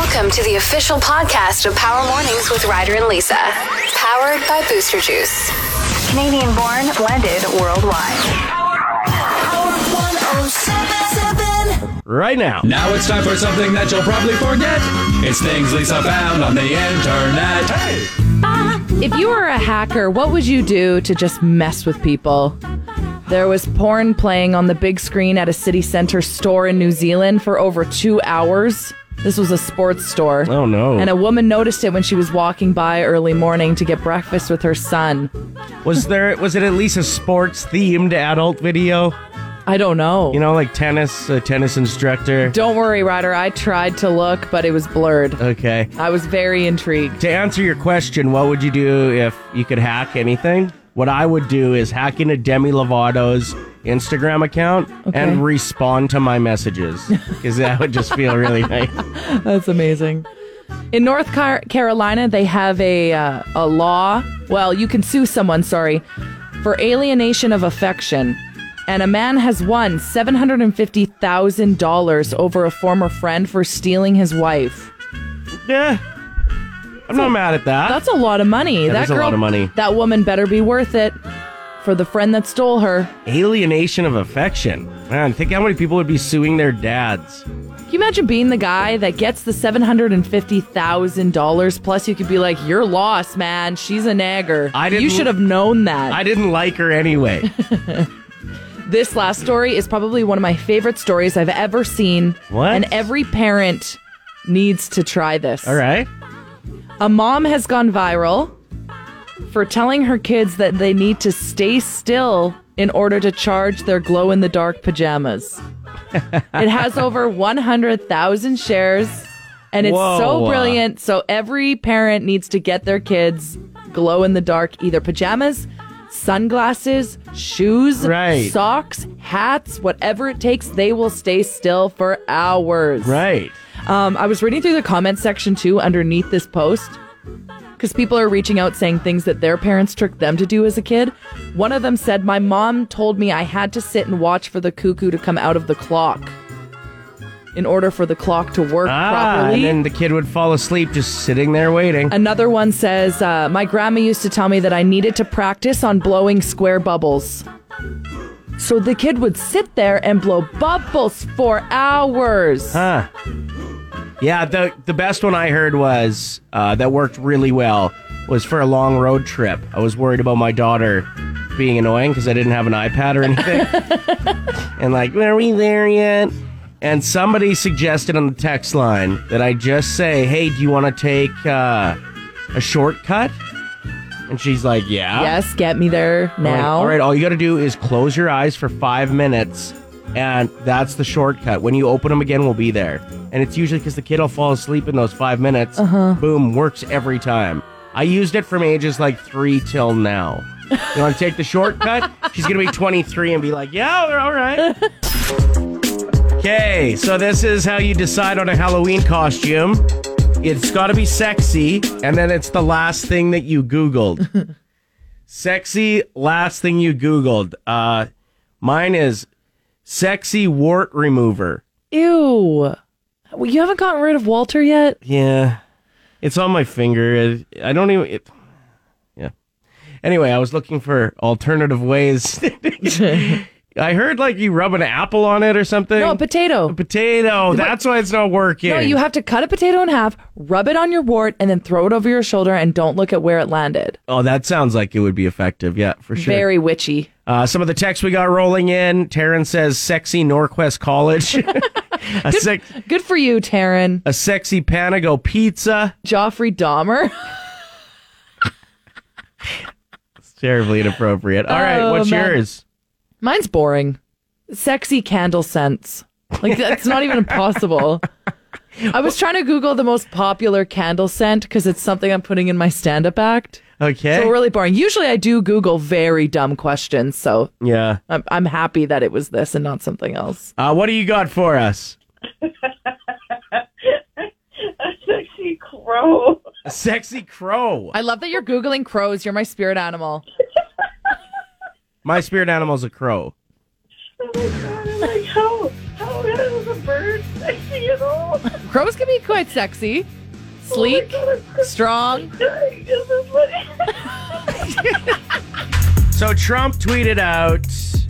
Welcome to the official podcast of Power Mornings with Ryder and Lisa. Powered by Booster Juice. Canadian born, blended worldwide. Power 107.7. Right now. Now it's time for something that you'll probably forget. It's things Lisa found on the internet. Hey! If you were a hacker, what would you do to just mess with people? There was porn playing on the big screen at a city centre store in New Zealand for over 2 hours. This was a sports store. Oh, no. And a woman noticed it when she was walking by early morning to get breakfast with her son. Was it at least a sports-themed adult video? I don't know. You know, like tennis, a tennis instructor? Don't worry, Ryder. I tried to look, but it was blurred. Okay. I was very intrigued. To answer your question, what would you do if you could hack anything? What I would do is hack into Demi Lovato's Instagram account and respond to my messages, because that would just feel really nice. That's amazing. In North Carolina, they have a law. Well, you can sue someone, for alienation of affection. And a man has won $750,000 over a former friend for stealing his wife. Yeah. I'm not mad at that. That's a lot of money. That is a lot of money. That woman better be worth it for the friend that stole her. Alienation of affection. Man, think how many people would be suing their dads. Can you imagine being the guy that gets the $750,000? Plus, you could be like, you're lost, man. She's a nagger. You should have known that. I didn't like her anyway. This last story is probably one of my favorite stories I've ever seen. What? And every parent needs to try this. All right. A mom has gone viral for telling her kids that they need to stay still in order to charge their glow-in-the-dark pajamas. It has over 100,000 shares, and it's so brilliant. So every parent needs to get their kids glow-in-the-dark, either pajamas, sunglasses, shoes, socks, hats, whatever it takes. They will stay still for hours. Right. I was reading through the comment section, too, underneath this post, because people are reaching out saying things that their parents tricked them to do as a kid. One of them said, my mom told me I had to sit and watch for the cuckoo to come out of the clock in order for the clock to work properly. And then the kid would fall asleep just sitting there waiting. Another one says, my grandma used to tell me that I needed to practice on blowing square bubbles. So the kid would sit there and blow bubbles for hours. Huh. Yeah, the best one I heard was, that worked really well, was for a long road trip. I was worried about my daughter being annoying because I didn't have an iPad or anything. And like, are we there yet? And somebody suggested on the text line that I just say, hey, do you want to take a shortcut? And she's like, yeah. Yes, get me there now. All right, all you got to do is close your eyes for 5 minutes, and that's the shortcut. When you open them again, we'll be there. And it's usually because the kid will fall asleep in those 5 minutes. Boom, works every time. I used it from ages like 3 till now. You want to take the shortcut? She's going to be 23 and be like, yeah, all right. Okay, so this is how you decide on a Halloween costume. It's got to be sexy, and then it's the last thing that you Googled. Sexy, last thing you Googled. Mine is sexy wart remover. Ew. Well, you haven't gotten rid of Walter yet? Yeah. It's on my finger. I don't even... yeah. Anyway, I was looking for alternative ways. I heard like you rub an apple on it or something. No, a potato. A potato. That's why it's not working. No, you have to cut a potato in half, rub it on your wart, and then throw it over your shoulder and don't look at where it landed. Oh, that sounds like it would be effective. Yeah, for sure. Very witchy. Some of the texts we got rolling in. Taryn says, sexy Norquest College. Good for you, Taryn. A sexy Panago pizza. Joffrey Dahmer. It's terribly inappropriate. All right, what's yours? Mine's boring. Sexy candle scents. Like, that's not even possible. I was trying to Google the most popular candle scent because it's something I'm putting in my stand-up act. Okay. So really boring. Usually I do Google very dumb questions, so yeah, I'm happy that it was this and not something else. What do you got for us? A sexy crow. A sexy crow. I love that you're Googling crows. You're my spirit animal. My spirit animal's a crow. Oh my God, I'm like, how is a bird sexy at all? Crows can be quite sexy, sleek, strong. This is funny. So Trump tweeted out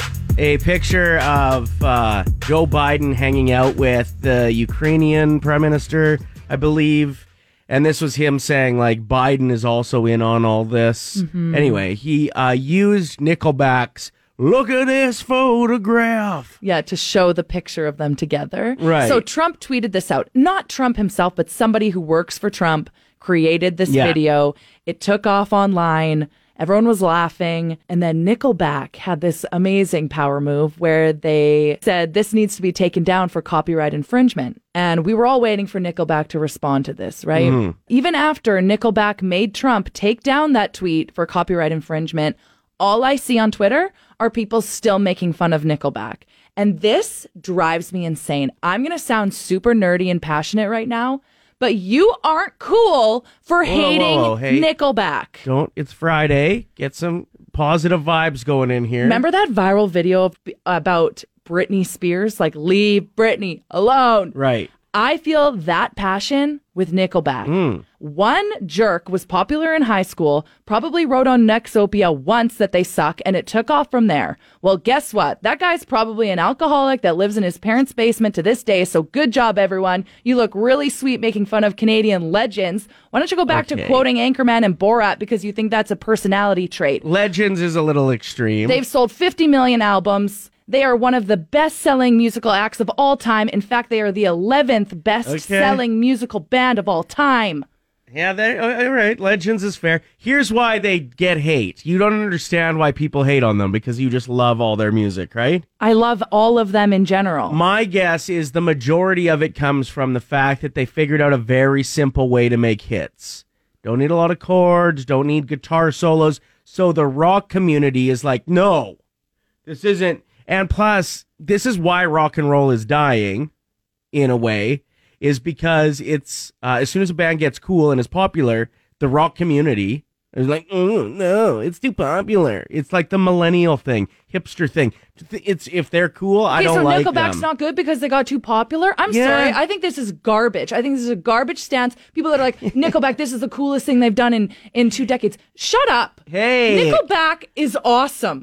a picture of Joe Biden hanging out with the Ukrainian prime minister, I believe. And this was him saying, like, Biden is also in on all this. Anyway, he used Nickelback's "Look at this photograph." Yeah, to show the picture of them together. Right. So Trump tweeted this out. Not Trump himself, but somebody who works for Trump created this video. It took off online. Everyone was laughing. And then Nickelback had this amazing power move where they said this needs to be taken down for copyright infringement. And we were all waiting for Nickelback to respond to this, right? Even after Nickelback made Trump take down that tweet for copyright infringement, all I see on Twitter are people still making fun of Nickelback. And this drives me insane. I'm going to sound super nerdy and passionate right now, but you aren't cool for hating Hey, Nickelback. it's Friday. Get some positive vibes going in here. Remember that viral video about Britney Spears? Like, leave Britney alone. Right. I feel that passion with Nickelback. One jerk was popular in high school, probably wrote on Nexopia once that they suck, and it took off from there. Well, guess what? That guy's probably an alcoholic that lives in his parents' basement to this day, so good job, everyone. You look really sweet making fun of Canadian legends. Why don't you go back to quoting Anchorman and Borat because you think that's a personality trait? Legends is a little extreme. They've sold 50 million albums. They are one of the best-selling musical acts of all time. In fact, they are the 11th best-selling musical band of all time. Yeah, all right. Legends is fair. Here's why they get hate. You don't understand why people hate on them because you just love all their music, right? I love all of them in general. My guess is the majority of it comes from the fact that they figured out a very simple way to make hits. Don't need a lot of chords, don't need guitar solos. So the rock community is like, no, this isn't. And plus, this is why rock and roll is dying, in a way, is because it's, as soon as a band gets cool and is popular, the rock community is like, oh, no, it's too popular. It's like the millennial thing, hipster thing. It's if they're cool, I don't like them. So Nickelback's not good because they got too popular? I'm sorry. I think this is garbage. I think this is a garbage stance. People that are like, Nickelback, this is the coolest thing they've done in 2 decades. Shut up. Hey. Nickelback is awesome.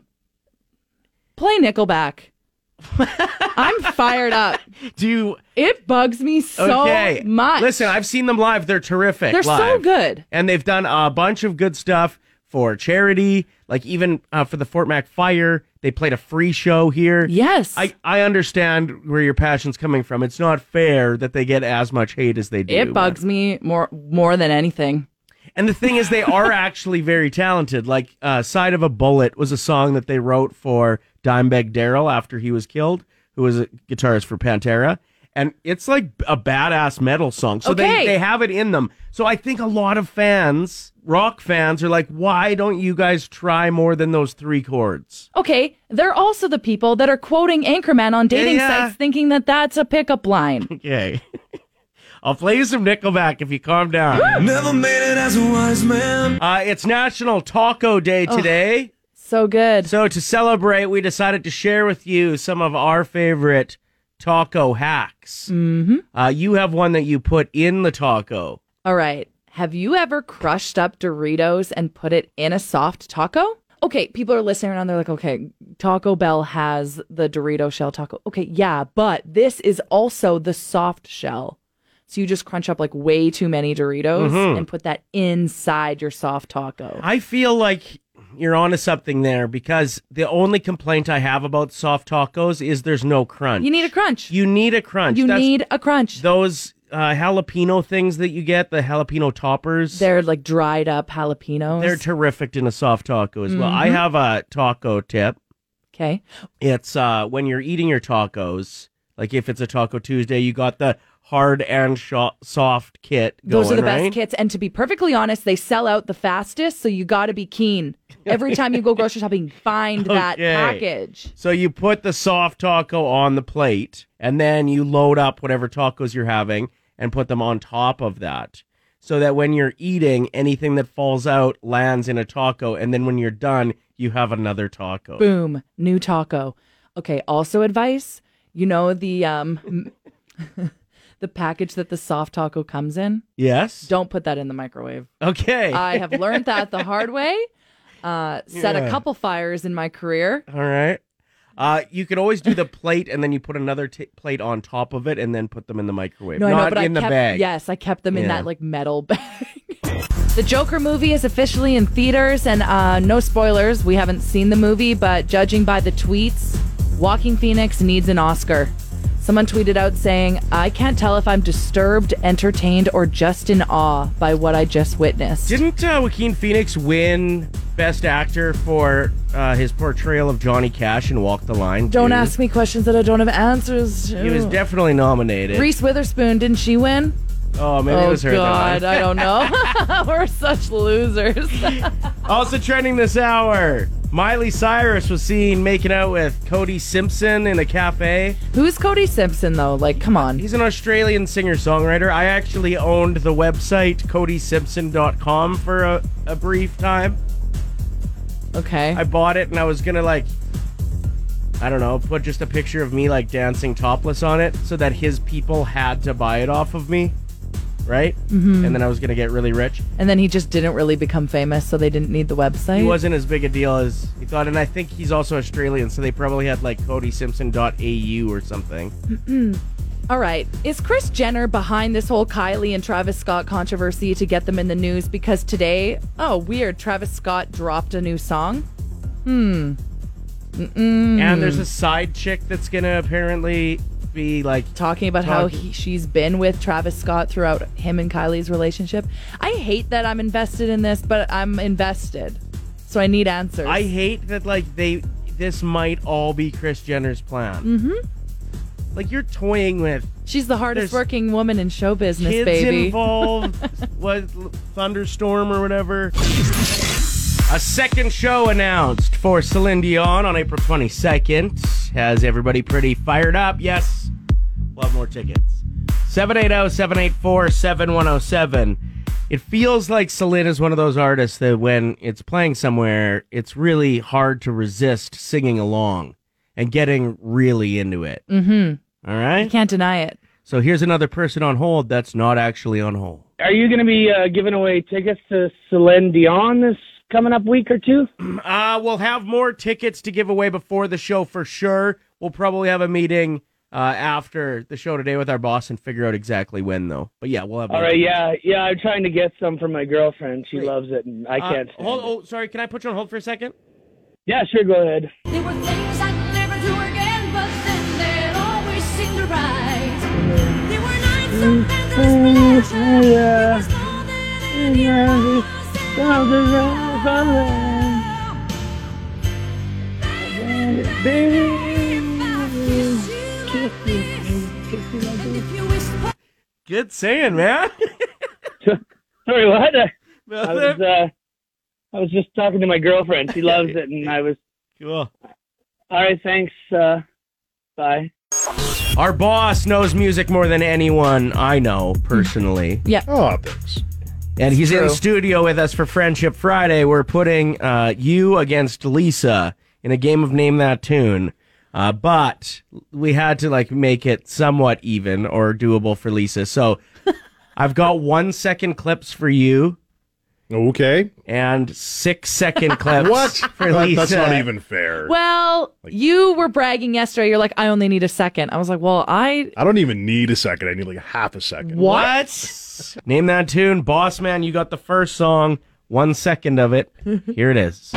Play Nickelback. I'm fired up. It bugs me so much. Listen, I've seen them live. They're terrific. They're live. so good. And they've done a bunch of good stuff for charity, like even for the Fort Mac fire. They played a free show here. Yes. I understand where your passion's coming from. It's not fair that they get as much hate as they do. It bugs me more than anything. And the thing is, they are actually very talented. Like, Side of a Bullet was a song that they wrote for Dimebag Darrell after he was killed, who was a guitarist for Pantera. And it's like a badass metal song. So they have it in them. So I think a lot of fans, rock fans, are like, why don't you guys try more than those 3 chords? Okay, they're also the people that are quoting Anchorman on dating sites thinking that that's a pickup line. Okay. I'll play you some Nickelback if you calm down. Never made it as a wise man. It's National Taco Day today. So good. So to celebrate, we decided to share with you some of our favorite taco hacks. Mm-hmm. You have one that you put in the taco. All right. Have you ever crushed up Doritos and put it in a soft taco? Okay, people are listening around. They're like, okay, Taco Bell has the Dorito shell taco. Okay, yeah, but this is also the soft shell. So you just crunch up like way too many Doritos and put that inside your soft taco. I feel like you're onto something there because the only complaint I have about soft tacos is there's no crunch. You need a crunch. You need a crunch. You need a crunch. Those jalapeno things that you get, the jalapeno toppers. They're like dried up jalapenos. They're terrific in a soft taco as well. I have a taco tip. Okay. It's when you're eating your tacos, like if it's a Taco Tuesday, you got the hard and soft kit going, Those are the right? best kits. And to be perfectly honest, they sell out the fastest, so you got to be keen. Every time you go grocery shopping, find that package. So you put the soft taco on the plate, and then you load up whatever tacos you're having and put them on top of that. So that when you're eating, anything that falls out lands in a taco, and then when you're done, you have another taco. Boom. New taco. Okay, also advice, you know the the package that the soft taco comes in, Yes. don't put that in the microwave. Okay. I have learned that the hard way. Set a couple fires in my career. All right. You could always do the plate and then you put another plate on top of it and then put them in the microwave. No, I Not know, but in I the kept, bag. Yes, I kept them in Yeah. that like metal bag. The Joker movie is officially in theaters, and no spoilers. We haven't seen the movie, but judging by the tweets, Joaquin Phoenix needs an Oscar. Someone tweeted out saying, "I can't tell if I'm disturbed, entertained, or just in awe by what I just witnessed." Didn't Joaquin Phoenix win Best Actor for his portrayal of Johnny Cash in Walk the Line? Don't too? ask me questions that I don't have answers to. He was definitely nominated. Reese Witherspoon, didn't she win? Oh, maybe it was her. God, then. I don't know. We're such losers. Also trending this hour, Miley Cyrus was seen making out with Cody Simpson in a cafe. Who's Cody Simpson, though? Like, come on. He's an Australian singer-songwriter. I actually owned the website codysimpson.com for a brief time. Okay. I bought it and I was gonna I don't know, put just a picture of me dancing topless on it so that his people had to buy it off of me, right? Mm-hmm. And then I was gonna get really rich. And then he just didn't really become famous, so they didn't need the website. He wasn't as big a deal as he thought, and I think he's also Australian, so they probably had codysimpson.au or something. All right. Is Kris Jenner behind this whole Kylie and Travis Scott controversy to get them in the news? Because today, weird, Travis Scott dropped a new song. And there's a side chick that's gonna apparently be talking about how she's been with Travis Scott throughout him and Kylie's relationship. I hate that I'm invested in this, but I'm invested. So I need answers. I hate that this might all be Kris Jenner's plan. Mm-hmm. You're toying with She's the hardest working woman in show business, kids baby. involved. What, Thunderstorm or whatever. A second show announced for Celine Dion on April 22nd. Has everybody pretty fired up? Yes. We'll have more tickets. 780-784-7107. It feels like Celine is one of those artists that when it's playing somewhere, it's really hard to resist singing along and getting really into it. Mm-hmm. All right? You can't deny it. So here's another person on hold that's not actually on hold. Are you going to be giving away tickets to Celine Dion this coming up week or two? We'll have more tickets to give away before the show for sure. We'll probably have a meeting after the show today with our boss and figure out exactly when, though. But yeah, we'll have. All right, yeah. I'm trying to get some for my girlfriend. She loves it, and I can't. Sorry. Can I put you on hold for a second? Yeah, sure. Go ahead. There were things I'd never do again, but then they'd always seem to right. There were nights of endless pleasure. It was more than any Good saying, man. Sorry, what? I was just talking to my girlfriend. She loves it, and I was. Cool. All right, thanks. Bye. Our boss knows music more than anyone I know personally. Yeah. Oh, thanks. And he's in true. studio with us for Friendship Friday. We're putting you against Lisa in a game of Name That Tune. But we had to make it somewhat even or doable for Lisa. So I've got 1 second clips for you. Okay. And 6 second clips What? for Lisa. That's not even fair. Well, you were bragging yesterday. You're like, I only need a second. I was like, well, I don't even need a second. I need half a second. What? Name That Tune. Boss man, you got the first song. 1 second of it. Here it is.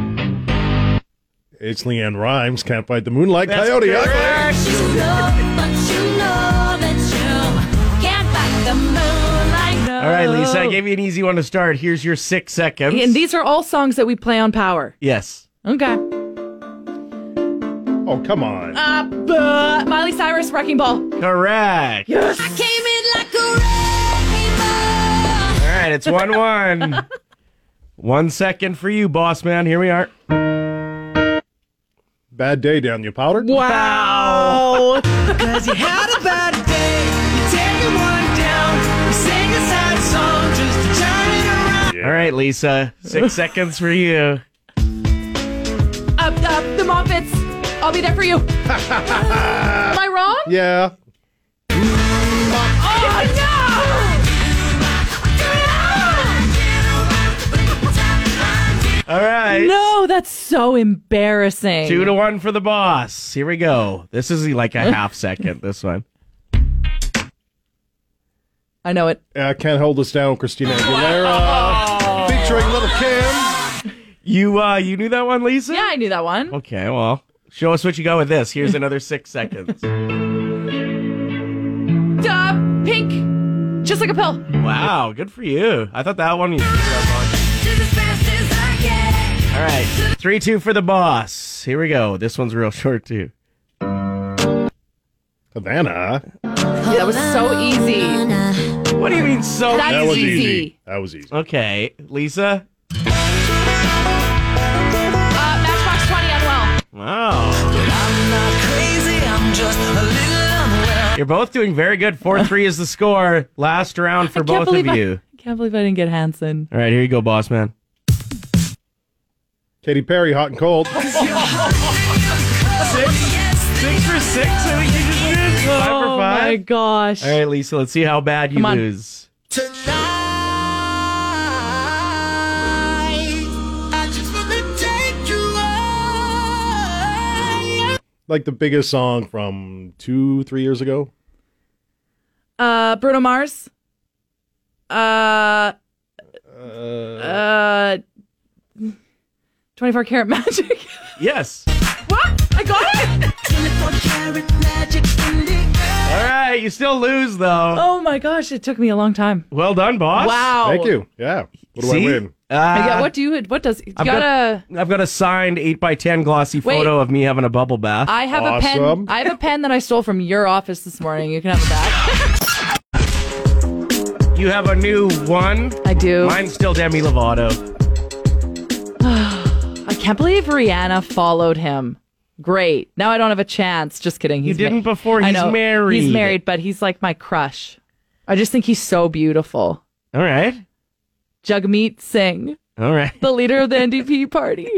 It's Leanne Rimes, Can't Fight the Moonlight That's Coyote. correct. You know that you can't fight the moonlight. All right, Lisa, I gave you an easy one to start. Here's your 6 seconds. And these are all songs that we play on Power. Yes. Okay. Oh, come on. Miley Cyrus, Wrecking Ball. Correct. I came in like a rainbow. All right, it's 1-1. 1 second for you, boss man. Here we are. Bad Day, Down You Powder. Wow. Cause you had a bad day, you take one down, you sing a sad song just to turn it around. Yeah. All right, Lisa. 6 seconds for you. The Muppets. I'll be there for you. Am I wrong? Yeah. All right. No, that's so embarrassing. 2-1 for the boss. Here we go. This is like a half second, this one. I know it. Can't Hold Us Down, Christina Aguilera. Featuring Little Kim. You knew that one, Lisa? Yeah, I knew that one. Okay, well, show us what you got with this. Here's another 6 seconds. Pink. Just like a pill. Wow, good for you. I thought that one you All right, 3-2 for the boss. Here we go. This one's real short, too. Havana. That was so easy. What do you mean so That's That was easy. easy. That was easy. Okay, Lisa? Matchbox 20, Unwell. Wow. I'm not crazy, I'm just a little unwell. You're both doing very good. 4-3 is the score. Last round for both of you. I can't believe I didn't get Hanson. All right, here you go, boss man. Katy Perry, Hot and Cold. 6 for 6, I think you just did. 5 for 5. Oh my gosh. All right, Lisa, let's see how bad you Come on. lose. Tonight, I just wanna take you away. Like the biggest song from 2-3 years ago. Bruno Mars. 24 Karat Magic. Yes. What? I got it? 24 karat magic in the air. All right, you still lose, though. Oh my gosh, it took me a long time. Well done, boss. Wow. Thank you. Yeah. What do See? I win? Yeah, what does, you I've gotta, got a signed 8x10 glossy Wait. photo of me having a bubble bath. I have a pen. Awesome. I have a pen that I stole from your office this morning. You can have it back. You have a new one. I do. Mine's still Demi Lovato. I can't believe Rihanna followed him. Great. Now I don't have a chance. Just kidding. You didn't before. I He's know. married. He's married, but he's like my crush. I just think he's so beautiful. All right. Jagmeet Singh, All right. the leader of the NDP party.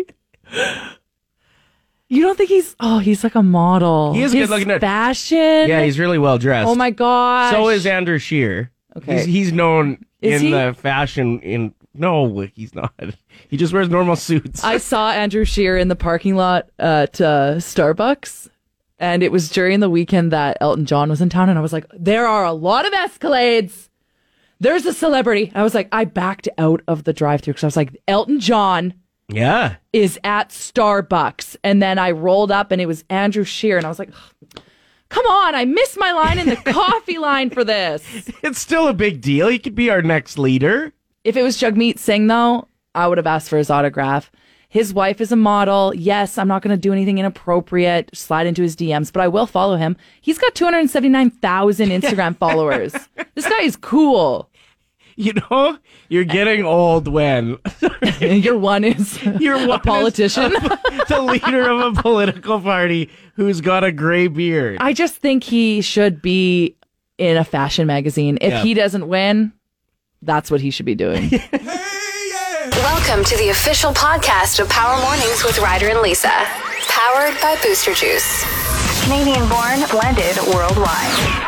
You don't think he's like a model. He is His good looking. fashion. Yeah, he's really well dressed. Oh my gosh. So is Andrew Scheer. Okay. He's known Is in he? the fashion in. No, he's not. He just wears normal suits. I saw Andrew Scheer in the parking lot at Starbucks, and it was during the weekend that Elton John was in town, and I was like, there are a lot of Escalades. There's a celebrity. I was like, I backed out of the drive-thru because I was like, Elton John Yeah. is at Starbucks. And then I rolled up and it was Andrew Scheer, and I was like, come on, I missed my line in the coffee line for this. It's still a big deal. He could be our next leader. If it was Jagmeet Singh, though, I would have asked for his autograph. His wife is a model. Yes, I'm not going to do anything inappropriate, slide into his DMs, but I will follow him. He's got 279,000 Instagram followers. This guy is cool. You know, you're getting old when Your one is you're a politician. the leader of a political party who's got a gray beard. I just think he should be in a fashion magazine. If Yeah. he doesn't win, that's what he should be doing. Welcome to the official podcast of Power Mornings with Ryder and Lisa. Powered by Booster Juice. Canadian born, blended worldwide.